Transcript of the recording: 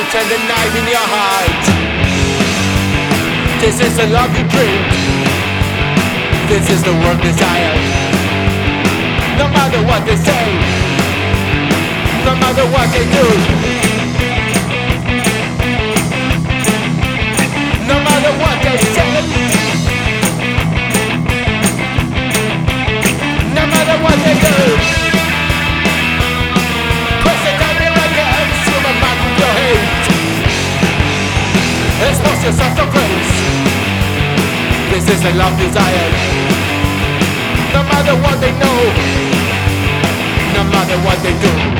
heart and the knife in your heart. This is the love you bring. This is the world desire. No matter what they say, no matter what they do, no matter what they say, no matter what they do. Press it down your against you, my mind with your hate. Expose yourself to grace. This is the love desire. No matter what they know, no matter what they do.